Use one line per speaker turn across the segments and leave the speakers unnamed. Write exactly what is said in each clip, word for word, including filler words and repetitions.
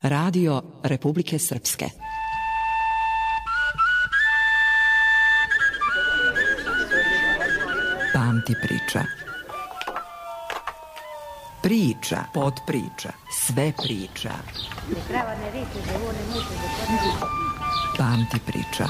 Radio Republike Srpske. Pamti priča. Priča, podpriča, sve priča. Pamti priča.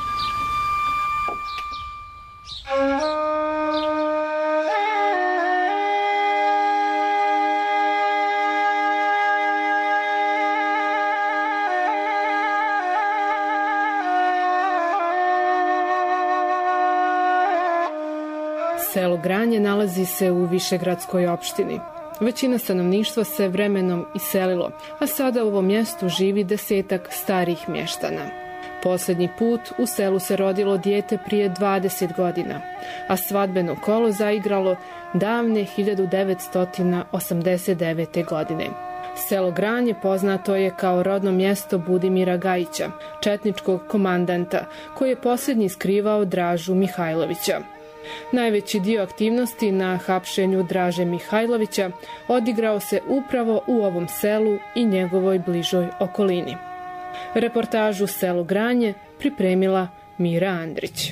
Selo Granje nalazi se u Višegradskoj opštini. Većina stanovništva se vremenom iselilo, a sada u ovom mjestu živi desetak starih mještana. Posljednji put u selu se rodilo dijete prije dvadeset godina, a svadbeno kolo zaigralo davne hiljadu devetsto osamdeset devete. godine. Selo Granje poznato je kao rodno mjesto Budimira Gajića, četničkog komandanta, koji je posljednji skrivao Dražu Mihajlovića. Najveći dio aktivnosti na hapšenju Draže Mihajlovića odigrao se upravo u ovom selu i njegovoj bližoj okolini. Reportažu Selo Granje pripremila Mira Andrić.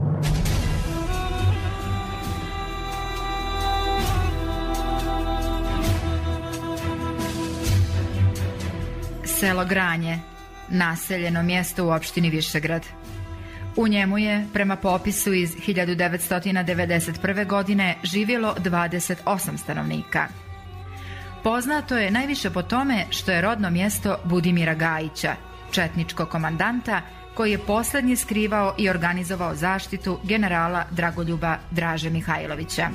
Selo Granje, naseljeno mjesto u opštini Višegrad. U njemu je, prema popisu iz hiljadu devetsto devedeset prve. godine, živjelo dvadeset osam stanovnika. Poznato je najviše po tome što je rodno mjesto Budimira Gajića, četničkog komandanta, koji je posljednji skrivao i organizovao zaštitu generala Dragoljuba Draže Mihajlovića.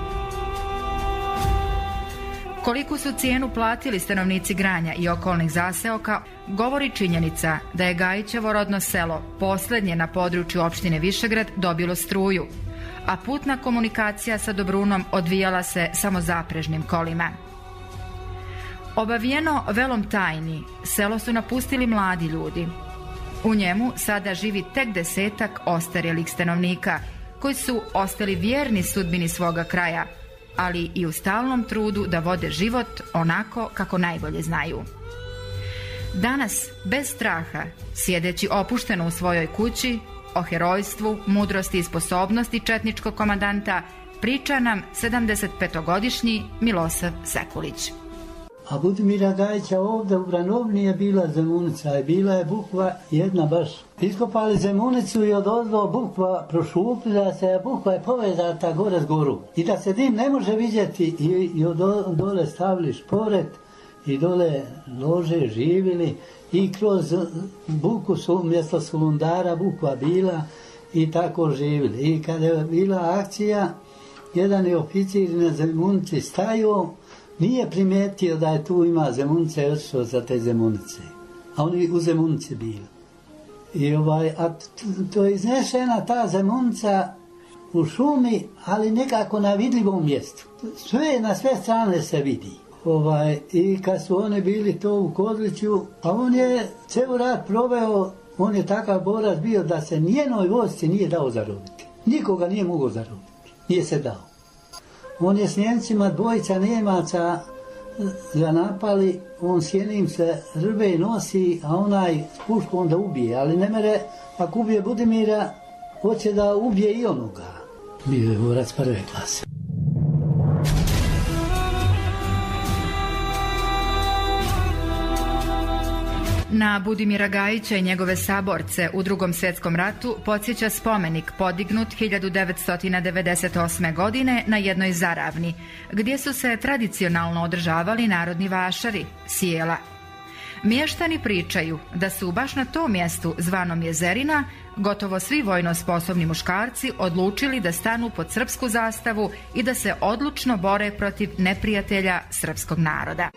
Koliku su cijenu platili stanovnici Granja i okolnih zaseoka, govori činjenica da je Gajićevo rodno selo posljednje na području opštine Višegrad dobilo struju, a putna komunikacija sa Dobrunom odvijala se samo zaprežnim kolima. Obavijeno velom tajni, selo su napustili mladi ljudi. U njemu sada živi tek desetak ostarjelih stanovnika, koji su ostali vjerni sudbini svoga kraja, ali i u stalnom trudu da vode život onako kako najbolje znaju. Danas, bez straha, sjedeći opušteno u svojoj kući, o herojstvu, mudrosti i sposobnosti četničkog komandanta priča nam sedamdesetpetogodišnji Milosav Sekulić.
A Budimira Gajića ovdje u Branovni je bila zemunica, i bila je bukva jedna baš. Iskopali zemunicu i od ozdo bukva prošupila se, a bukva je povezata gore s goru. I da se dim ne može vidjeti, i, i od dole stavili šporet i dole lože živili i kroz buku su umjesto sulundara bukva bila i tako živili. I kada je bila akcija, jedan je oficir na zemunici stajao, nije primijetio da je tu ima zemunice i otišao za te zemunice. A oni u zemunici bili. I ovaj, a to je iznešena ta zemunica u šumi, ali nekako na vidljivom mjestu. Sve, na sve strane se vidi. Ovaj, i kad su oni bili to u Kozliću, a on je ceo rat proveo, on je takav borac bio da se nijenoj vojsci nije dao zarobiti. Nikoga nije mogao zarobiti. Nije se dao. On je s Njemcima, dvojica Njemaca ga napali, on s jednim se rve i nosi, a onaj s puškom da ubije, ali ne mere, ako ubije Budimira, hoće da ubije i onoga. Bio je borac prve klase.
Na Budimira Gajića i njegove saborce u Drugom svjetskom ratu podsjeća spomenik podignut hiljadu devetsto devedeset osme. godine na jednoj zaravni, gdje su se tradicionalno održavali narodni vašari, sjela. Mještani pričaju da su baš na tom mjestu, zvanom Jezerina, gotovo svi vojno sposobni muškarci odlučili da stanu pod srpsku zastavu i da se odlučno bore protiv neprijatelja srpskog naroda.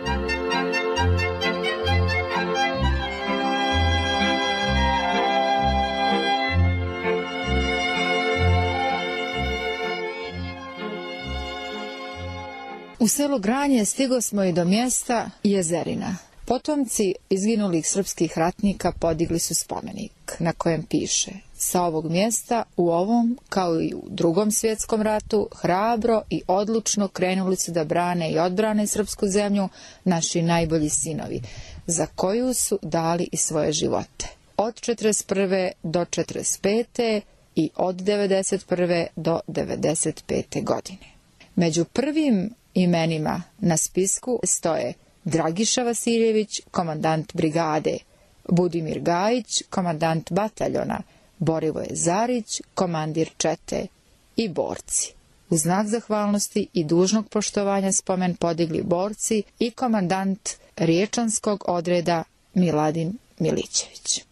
U selo Granje stigo smo i do mjesta Jezerina. Potomci izginulih srpskih ratnika podigli su spomenik na kojem piše: sa ovog mjesta u ovom, kao i u Drugom svjetskom ratu, hrabro i odlučno krenuli su da brane i odbrane srpsku zemlju naši najbolji sinovi. za koju su dali i svoje živote. Od četrdeset prve do četrdeset pete i od devedeset prve do devedeset pete godine. Među prvim imenima na spisku stoje Dragiša Vasiljević, komandant brigade, Budimir Gajić, komandant bataljona, Borivoje Zarić, komandir čete i borci. U znak zahvalnosti i dužnog poštovanja spomen podigli borci i komandant riječanskog odreda Miladin Milićević.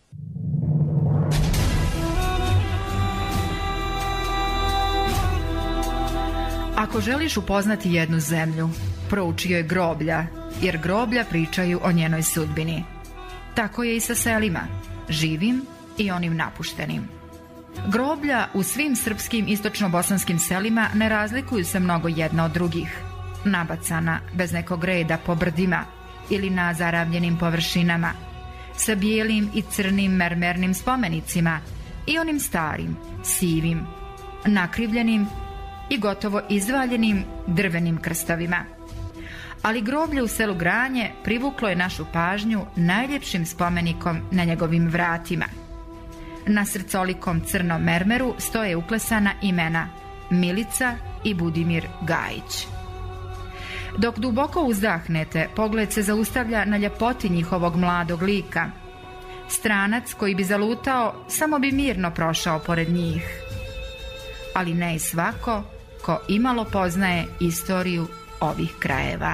Ako želiš upoznati jednu zemlju, prouči joj groblja, jer groblja pričaju o njenoj sudbini. Tako je i sa selima, živim i onim napuštenim. Groblja u svim srpskim istočno-bosanskim selima ne razlikuju se mnogo jedna od drugih. Nabacana, bez nekog reda po brdima ili na zaravljenim površinama, sa bijelim i crnim mermernim spomenicima i onim starim, sivim, nakrivljenim i gotovo izvaljenim drvenim krstovima. Ali groblje u selu Granje privuklo je našu pažnju najljepšim spomenikom na njegovim vratima. Na srcolikom crnom mermeru stoje uklesana imena Milica i Budimir Gajić. Dok duboko uzdahnete, pogled se zaustavlja na ljepoti njihovog mladog lika. Stranac koji bi zalutao, samo bi mirno prošao pored njih. Ali ne i svako ko imalo poznaje istoriju ovih krajeva.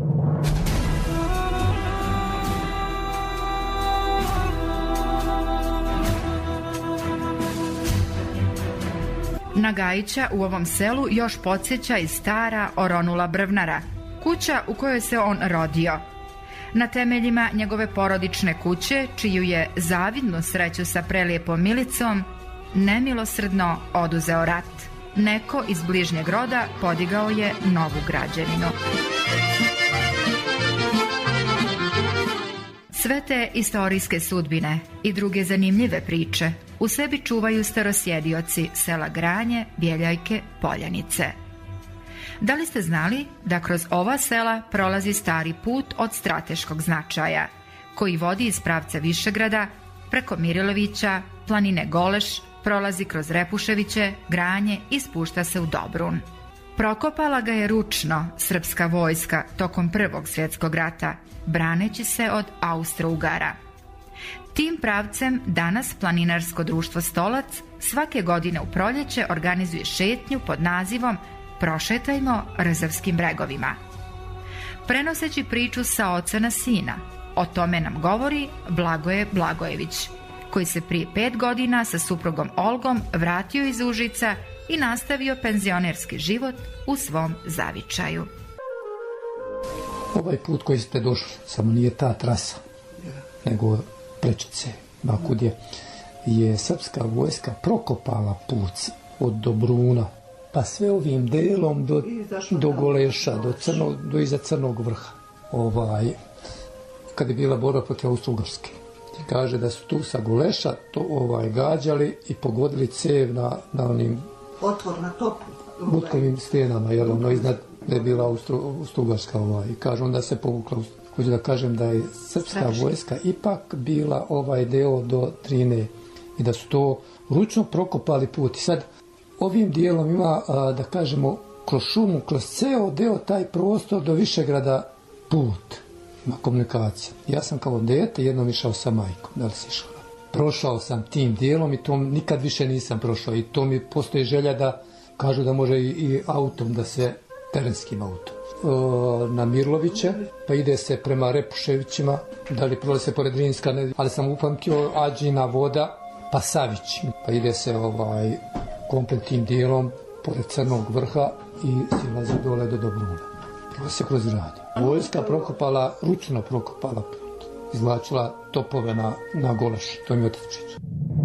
Na Gajića u ovom selu još podsjeća i stara oronula brvnara, kuća u kojoj se on rodio. Na temeljima njegove porodične kuće, čiju je zavidnu sreću sa prelijepom Milicom nemilosrdno oduzeo rat. Neko iz bližnjeg roda podigao je novu građevinu. Sve te istorijske sudbine i druge zanimljive priče u sebi čuvaju starosjedioci sela Granje, Bjeljajke, Poljanice. Da li ste znali da kroz ova sela prolazi stari put od strateškog značaja, koji vodi iz pravca Višegrada, preko Mirilovića, planine Goleš, prolazi kroz Repuševiće, Granje i spušta se u Dobrun. Prokopala ga je ručno srpska vojska tokom Prvog svjetskog rata, braneći se od Austro-Ugara. Tim pravcem danas planinarsko društvo Stolac svake godine u proljeće organizuje šetnju pod nazivom Prošetajmo Rezavskim bregovima. Prenoseći priču sa oca na sina, o tome nam govori Blagoje Blagojević, koji se prije pet godina sa suprugom Olgom vratio iz Užica i nastavio penzionerski život u svom zavičaju.
Ovaj put koji ste došli, samo nije ta trasa, nego Plečice, Bakudje, je srpska vojska prokopala put od Dobruna, pa sve ovim delom do, do Goleša, do, crno, do iza Crnog vrha, ovaj, kad je bila borba protiv Austro-Ugarske. Kaže da su tu sa Goleša to ovaj, gađali i pogodili cev na, na onim
otvor na topu
butkovim stenama, jer ono iznad da je bila Austro-Ugarska. Ovaj. Kaže, onda se povukla. Hoću da kažem da je srpska Strašno. vojska ipak bila ovaj deo do Drine i da su to ručno prokopali put. I sad ovim dijelom ima, a, da kažemo, kroz šumu, kroz ceo deo taj prostor do Višegrada put. Ima komunikacija. Ja sam kao dete jednom išao sa majkom, da li si išao? Prošao sam tim dijelom i to nikad više nisam prošao i to mi postoji želja da kažu da može i, i autom da se, terenskim autom. E, na Mirloviće, pa ide se prema Repuševićima, da li prolazi se pored Rinska, ne, ali sam upamtio Ađina voda, pa Savić, pa ide se ovaj komplet tim dijelom pored Crnog vrha i silazi dole do Dobruna. Prolazi se kroz grad. Vojska prokopala, ručno prokopala put. Izvlačila topove na, na Goleš. To mi je otac priča.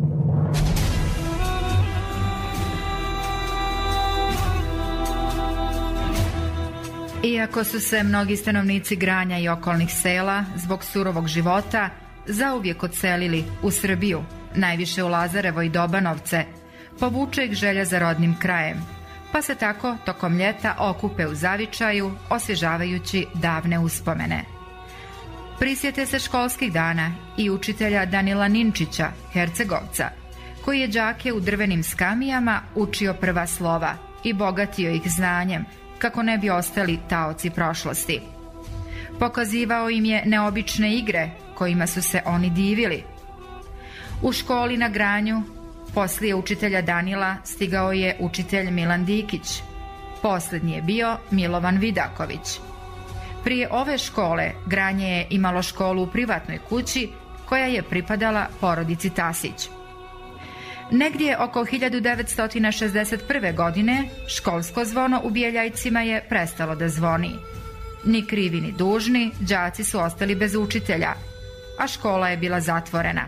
Iako su se mnogi stanovnici Granja i okolnih sela zbog surovog života zauvijek odselili u Srbiju, najviše u Lazarevo i Dobanovce, povuče ih želja za rodnim krajem, pa se tako tokom ljeta okupe u zavičaju, osvježavajući davne uspomene. Prisjete se školskih dana i učitelja Danila Ninčića, Hercegovca, koji je đake u drvenim skamijama učio prva slova i bogatio ih znanjem, kako ne bi ostali taoci prošlosti. Pokazivao im je neobične igre kojima su se oni divili. U školi na Granju, poslije učitelja Danila, stigao je učitelj Milan Dikić. Posljednji je bio Milovan Vidaković. Prije ove škole Granje je imalo školu u privatnoj kući koja je pripadala porodici Tasić. Negdje oko hiljadu devetsto šezdeset prve. godine školsko zvono u Bjeljajcima je prestalo da zvoni. Ni krivi ni dužni, đaci su ostali bez učitelja, a škola je bila zatvorena.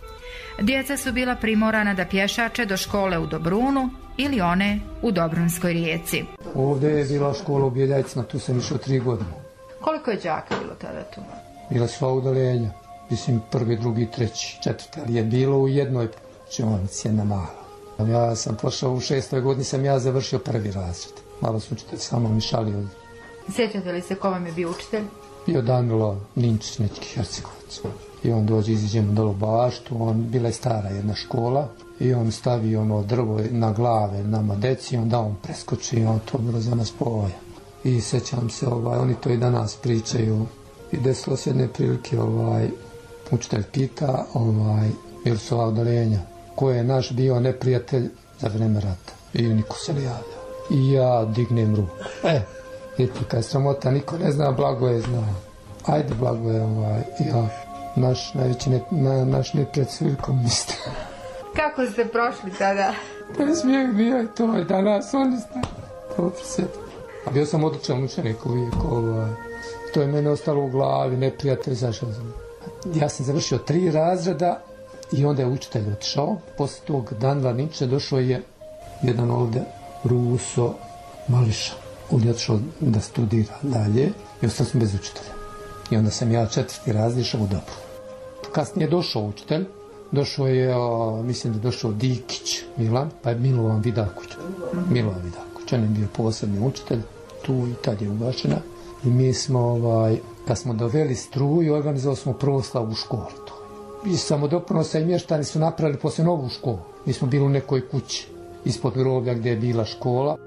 Djeca su bila primorana da pješače do škole u Dobrunu ili one u Dobrunskoj rijeci.
Ovdje je bila škola u Bjeljajcima, tu sam išao tri godine.
Koliko je đaka bilo tada tu?
Bila sva udaljenja, mislim prvi, drugi, treći, četvrti, ali je bilo u jednoj učionici, jedna mala. Ja sam pošao u šestoj godini, sam ja završio prvi razred. Malo su učitelj sa mnom i šalio.
Sjećate li se ko vam je bio učitelj?
Bio Danilo Ninčić, neki Hercegovac. I on dođe, iziđemo dole u baštu, on, bila je stara jedna škola, i on stavi ono drvo na glave nama deci, onda on preskoči i on to bilo za nas povoja. I sećam se, ovaj, oni to i danas pričaju. I desilo se jedne prilike, ovaj, učitelj pita, ovaj, ili su ova udaljenja, ko je naš bio neprijatelj za vreme rata. I niko se ne javlja. I ja dignem ruku. E, vidite, kad je sramota, niko ne zna, Blagoje zna. Ajde, Blagoje, ovaj, ja, naš najveći ne, na, naš neprijatelj svi komunisti.
Kako ste prošli tada?
Pa smijeh bio je to, i danas oni zna. To prisjetim. A bio sam odličan učenik uvijek, ovaj. To je mene ostalo u glavi, neprijatelj, zašto znam. Ja sam završio tri razreda i onda je učitelj otišao. Posle tog Danila Ninčića došao je jedan ovdje Ruso Mališa. On je otišao da studira dalje i ostali smo bez učitelja. I onda sam ja četvrti razred išao u Dobru. Kasnije je došao učitelj, došao je, o, mislim da je došao Dikić Milan, pa je Milovan Vidaković. Milovan Vidaković, on je bio posebni učitelj, tu i tad je ugašena. I mi smo, ovaj, kad smo doveli struju, organizovali smo proslavu u školi. I samodoprinosa i mještani su napravili poslije novu školu. Mi smo bili u nekoj kući ispod groblja gdje je bila škola.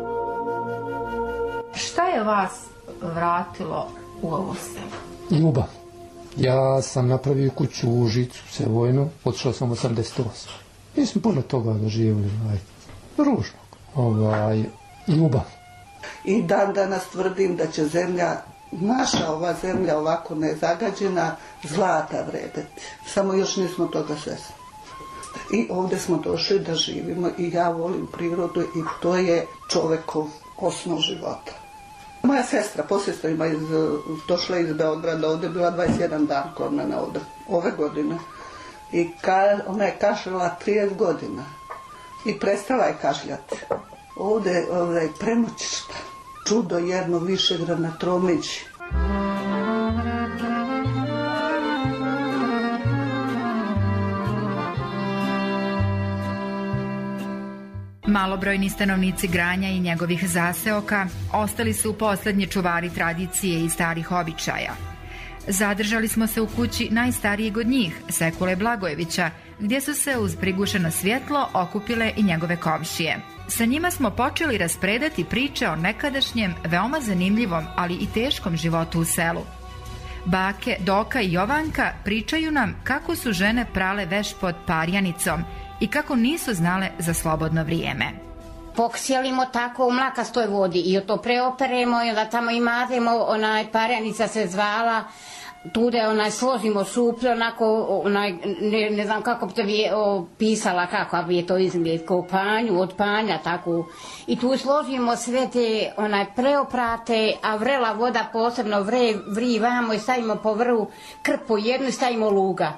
Šta je vas vratilo u ovo selo?
Ljubav. Ja sam napravio kuću u Užicu, Sevojnu, otišao sam osamdeset osme. Mi smo puno toga doživjeli, ovaj, ružnog. Ovaj, ljubav.
I dan danas tvrdim da će zemlja, naša ova zemlja ovako nezagađena, zlata vredeti. Samo još nismo toga svjesni. I ovdje smo došli da živimo i ja volim prirodu i to je čovjekov osnov života. Moja sestra, posljestno ima iz, došla iz Beograda, ovdje je bila dvadeset jedan dan kod mene ovdje, ove godine. I ka, ona je kašljala trideset godina i prestala je kašljati. Ovdje je premoćišta, čudo jedno Višegrad na Tromeđi.
Malobrojni stanovnici Granja i njegovih zaseoka ostali su posljednji čuvari tradicije i starih običaja. Zadržali smo se u kući najstarijeg od njih, Sekule Blagojevića, gdje su se uz prigušeno svjetlo okupile i njegove komšije. Sa njima smo počeli raspredati priče o nekadašnjem, veoma zanimljivom, ali i teškom životu u selu. Bake Doka i Jovanka pričaju nam kako su žene prale veš pod parjanicom i kako nisu znale za slobodno vrijeme.
Poksjelimo tako u mlakastoj vodi i to preoperemo i onda tamo imatemo, onaj parjanica se zvala, tude onaj složimo suplje, onako, onaj, ne, ne znam kako bi to je opisala, kako bi je to izgled, kao panju, od panja, tako. I tu složimo sve te onaj preoprate, a vrela voda posebno vre, vri vamo i stavimo po vrhu krpu jednu i stavimo luga.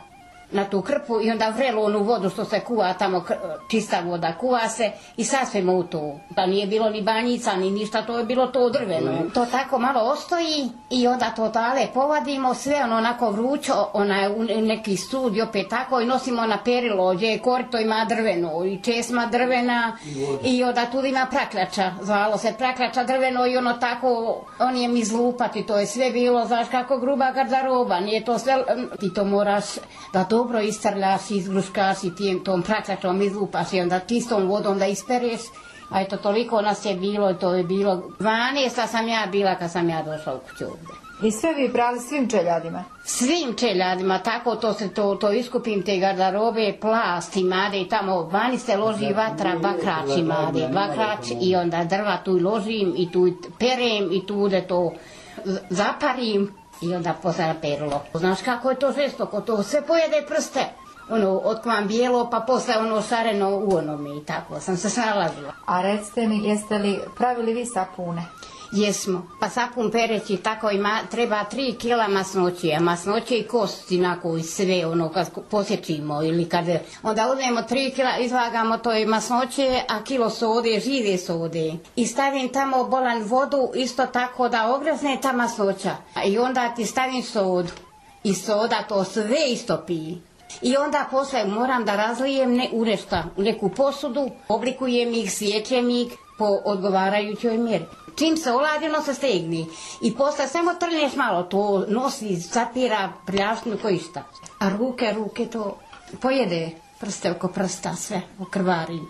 na tu krpu i onda vrelo onu vodu što se kuva tamo, čista voda, kuva se i sasvim u to. Pa nije bilo ni banjica, ni ništa, to je bilo to drveno. To tako malo ostoji i onda to tale povadimo, sve ono onako vrućo, onaj u neki sud opet tako i nosimo na perilo, gdje je korito ima drveno i česma drvena i onda tu ima praklača, zvalo se praklača drveno i ono tako, on je mi zlupati, to je sve bilo, znaš kako gruba garderoba, nije to sve, ti to moraš da dobro istrljaš, izgruškaš i tim tom praklačom izlupaš i onda čistom vodom da ispereš. A eto, toliko nas je bilo, to je bilo dvanaesta sam ja bila kad sam ja došla u kuću ovdje.
I sve vi brali svim čeljadima?
Svim čeljadima, tako to se to, to iskupim te garderobe, plast imade i tamo vani se loži vatra, bakrač imade, bakrač i onda drva tu ložim i tu perem i tu da to zaparim i onda posle perilo. Znaš kako je to žestoko, to sve pojede prste. Ono, otkvam bijelo, pa posle ono šareno u onome i tako sam se snalazila.
A recite mi, jeste li pravili vi sapune?
Jesmo, pa sapun pereći tako ima, treba tri kila masnoće, a masnoće i kosti nako i sve ono kad posjećimo ili kad onda uzmemo tri kila, izvagamo to i masnoće, a kilo sode, žive sode i stavim tamo bolan vodu isto tako da ograzne ta masnoća i onda ti stavim sodu i soda to sve istopi. I onda posle moram da razlijem ne u nešto, u neku posudu, oblikujem ih, sjećem ih po odgovarajućoj mjeri. Čim se oladilo se stegni i posle samo trlješ malo, to nosi, zapira, pljašnu koji šta. A ruke, ruke to pojede prste oko prsta, sve okrvari.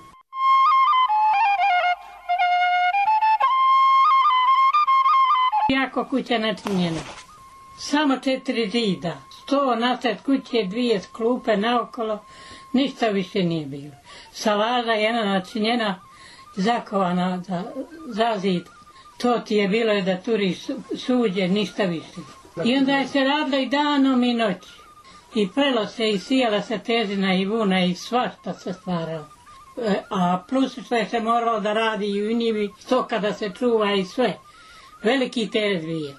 Jako kuća načinjena. Samo četiri zida, sto nasred kuće, dvije klupe naokolo, ništa više nije bilo. Salada jedna načinjena, zakovana za, za zid. To ti je bilo da turiš suđe, ništa više. I onda je se radila i danom i noći. I prelo se i sijala se težina i vuna i svašta se stvaralo. A plus što je se moralo da radi i u njivi, stoka da se čuva i sve. Veliki teret bio.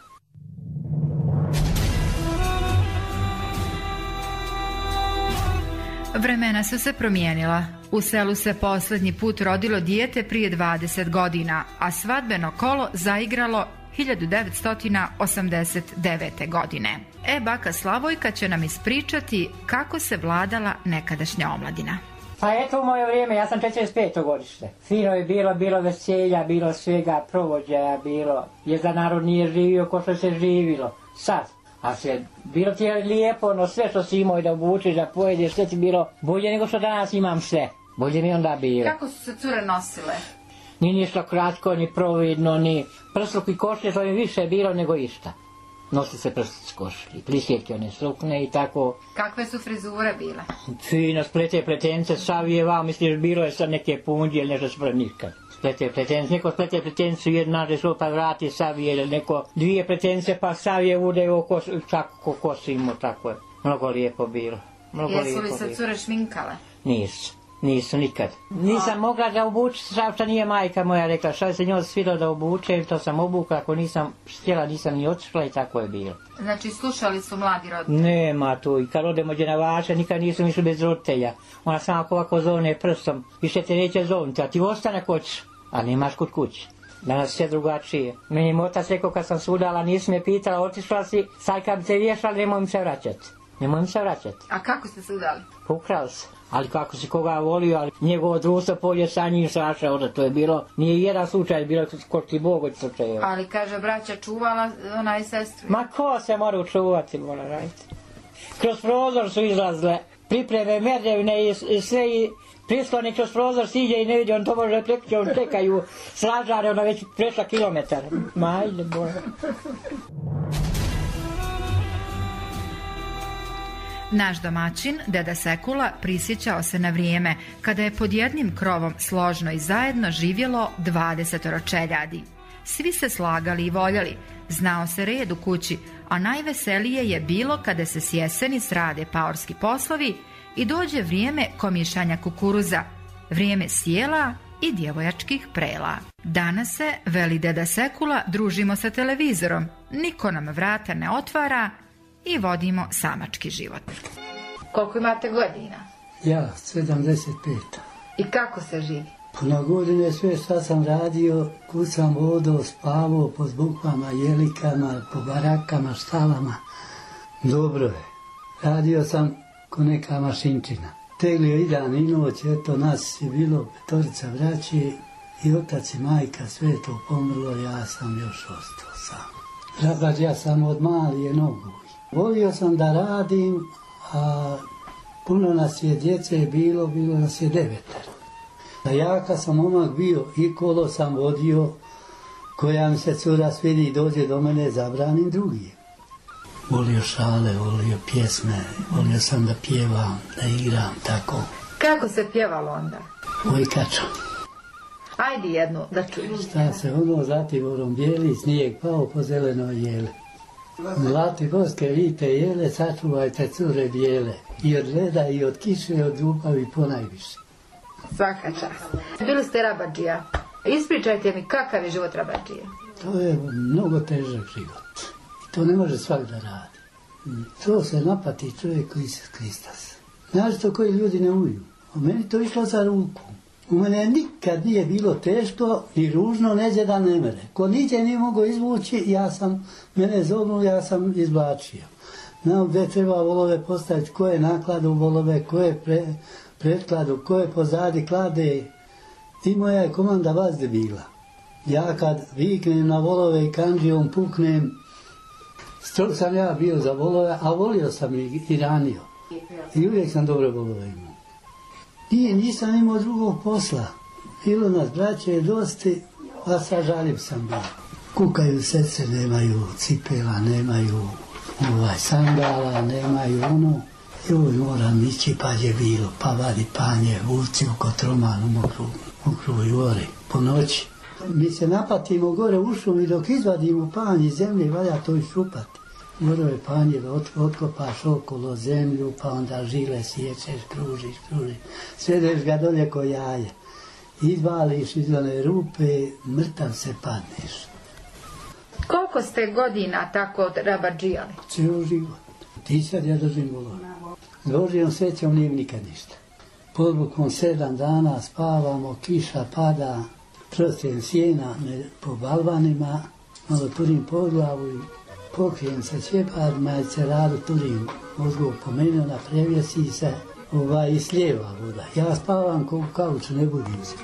Vremena su se promijenila. U selu se posljednji put rodilo dijete prije dvadeset godina, a svadbeno kolo zaigralo hiljadu devetsto osamdeset devete. godine. E, baka Slavojka će nam ispričati kako se vladala nekadašnja omladina.
Pa eto u moje vrijeme, ja sam četrdeset peto godište. Fino je bilo, bilo veselja, bilo svega, provođaja, bilo. Jer za narod nije živio ko što se živilo. Sad. A sve, bilo ti je lijepo, ono sve što si imao i da obučeš, da pojedeš, sve ti bilo bolje nego što danas imam sve. Bolje mi onda bilo.
Kako su se cure nosile?
Ni ništa kratko, ni providno, ni prsluk i košlje, što je više bilo nego išta. Nosi se prsluk košlje, prisjetke one sukne i tako.
Kakve su frizure bile?
Fino, splete pletence, savijeva, misliš bilo je sad neke punđe ili nešto sprem nikad. Splete pletence, neko splete pletencu jedna rešlo pa vrati savije ili neko dvije pletence pa savije ude oko čako kosimo, tako je. Mnogo lijepo bilo. Mnogo
Jesu li se
bilo.
cure šminkale?
Nisu. Nisu nikad. Nisam mogla da obučem, šta nije majka moja rekla, šta se njoj svilo da obučem, to sam obukla, ako nisam htjela, nisam ni otišla i tako je bilo.
Znači slušali su mladi roditelji?
Nema tu, i kad odemo gdje na vaša, nikad nisu išli bez roditelja. Ona samo ovako zovne prstom, više te neće zovniti, a ti ostane koć, a nemaš kod kući. Danas sve drugačije. Meni mi otac rekao kad sam se udala, nisi me pitala, otišla si, sad kad bi se vješala, nemoj mi se vraćati. Nemoj mi se vraćati.
A kako ste se udali?
Ukrali se. Ali kako si koga volio, ali njegovo društvo polje sa njim sašao, da to je bilo, nije jedan slučaj, bilo kod ti Bog od slučajeva.
Ali kaže, braća čuvala onaj sestru.
Ma ko se mora učuvati, mora raditi. Kroz prozor su izlazile, pripreme merdevine i sve i prisloni kroz prozor siđe i ne vidi, on to može prekći, on čekaju stražare, ona već prešla kilometar. Ma ajde, Bože.
Naš domaćin, deda Sekula, prisjećao se na vrijeme kada je pod jednim krovom složno i zajedno živjelo dvadesetoro čeljadi. Svi se slagali i voljeli, znao se red u kući, a najveselije je bilo kada se s jeseni srade paorski poslovi i dođe vrijeme komješanja kukuruza, vrijeme sjela i djevojačkih prela. Danas se, veli deda Sekula, družimo sa televizorom, niko nam vrata ne otvara i vodimo samački život.
Koliko imate godina?
Ja, sedamdeset pet.
I kako se živi?
Puno godine sve što sam radio, kud sam vodao, spavao po zbukvama, jelikama, po barakama, štalama. Dobro je. Radio sam ko neka mašinčina. Teglio i dan i noć, eto nas je bilo petorica braće i otac i majka, sve to pomrlo, ja sam još ostao sam. Rabadžija sam od malije nogu. Volio sam da radim, a puno nas je djece bilo, bilo nas je devetar. A ja kad sam momak bio i kolo sam vodio, koja mi se cura svidi i dođe do mene, zabranim drugije. Volio šale, volio pjesme, volio sam da pjevam, da igram, tako.
Kako se pjevalo onda?
Ojkačo.
Ajde jednu da čujem.
Šta se ono zativorom bijeli, snijeg pao po zelenoj jele. Mlati boske vite jele, sačuvajte cure bijele. I od leda, i od kiše, i od ljubavi ponajviše.
Svaka čast. Bili ste rabadžija. Ispričajte mi kakav je život rabadžije.
To je mnogo težak život. I to ne može svak da radi. To se napati čovjek koji se skristas. Znaš to koji ljudi ne uju. A meni to išlo za ruku. U mene nikad nije bilo teško i ružno, neđe da ne mere. Ko niđe nije mogao izvući, ja sam, mene zovnu, ja sam izvlačio. Znao gdje treba volove postaviti, ko je nakladu volove, ko je pre, pretkladu, ko je pozadi klade. I moja je komanda vazde bila. Ja kad viknem na volove i kanđijom puknem, strog sam ja bio za volove, a volio sam i, i ranio. I uvijek sam dobre volove imao. Nije, nisam imao drugog posla. Bilo nas braće dosti, a sa žalim sam bio. Kukaju sestre, nemaju cipela, nemaju ovaj, sandala, nemaju ono. Joj, moram ići, pa je bilo, pa vadi panje, vuci u kotroman, u mokru, mokru i gore, po noći. Mi se napatimo gore u šum i dok izvadimo panj iz zemlje, valja to iščupati. Morove panje otkopaš okolo zemlju, pa onda žile sječeš, kružiš, kružiš. Svedeš ga dolje ko jaje. Izvališ iz one rupe, mrtav se padneš.
Koliko ste godina tako rabadžijali?
Cijel život. Ti sad ja držim volove. S Božijom srećom nije nikad ništa. Podbukom sedam dana spavamo, kiša pada, prostrijem sjena po balvanima, malo turim po glavu i pokrijem se ćepad, majice radu turim mozgov pomenuo, na prevjesi se ovaj, i slijeva voda. Ja spavam ko u kauču, ne budim se.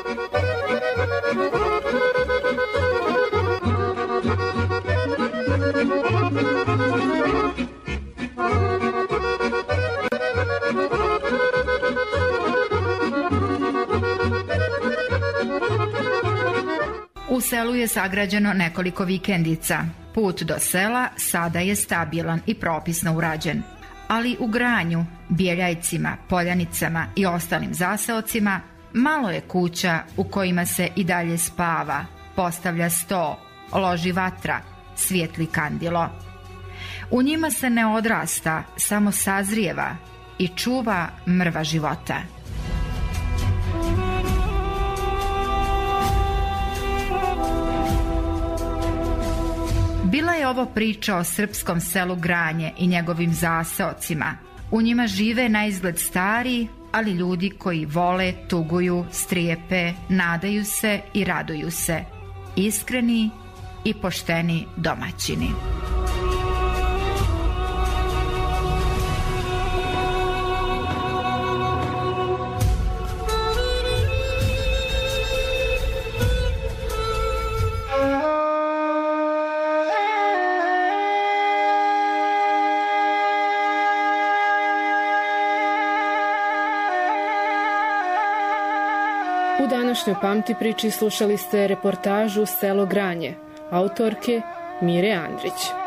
U selu je sagrađeno nekoliko vikendica. Put do sela sada je stabilan i propisno urađen. Ali u Granju, Bjeljajcima, Poljanicama i ostalim zaseocima malo je kuća u kojima se i dalje spava, postavlja sto, loži vatra, svijetli kandilo. U njima se ne odrasta, samo sazrijeva i čuva mrva života. Bila je ovo priča o srpskom selu Granje i njegovim zaseocima. U njima žive na izgled stari, ali ljudi koji vole, tuguju, strijepe, nadaju se i raduju se. Iskreni i pošteni domaćini.
U današnjoj Pamti priči slušali ste reportažu Selo Granje, autorke Mire Andrić.